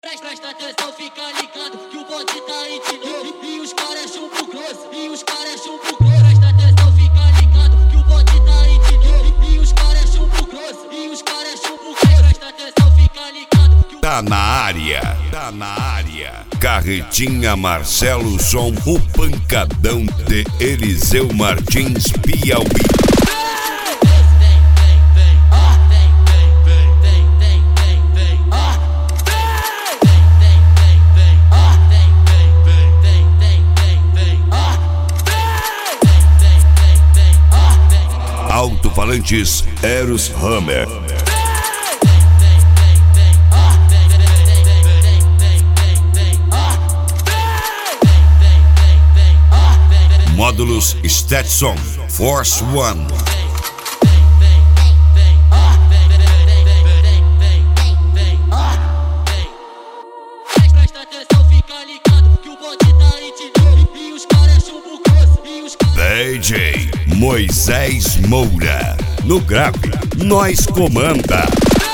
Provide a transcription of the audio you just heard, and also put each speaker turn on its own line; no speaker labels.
Presta atenção, fica ligado que o bonde tá aí de novo. E os caras chumbo grosso, e os caras chumbo grosso. Presta atenção, fica ligado que o bonde tá aí de novo. E os caras chumbo grosso, e os caras chumbo grosso. Presta atenção, fica ligado que o
tá na área, tá na área. Carretinha Marcelo Som, o pancadão de Eliseu Martins, Piauí. Alto-falantes Eros Hammer. Módulos Stetson Force One.
Presta atenção, fica ligado que o bonde tá aí de novo. E os caras chumbo grosso, e os caras
DJ Moisés Moura. No grave, nós comanda.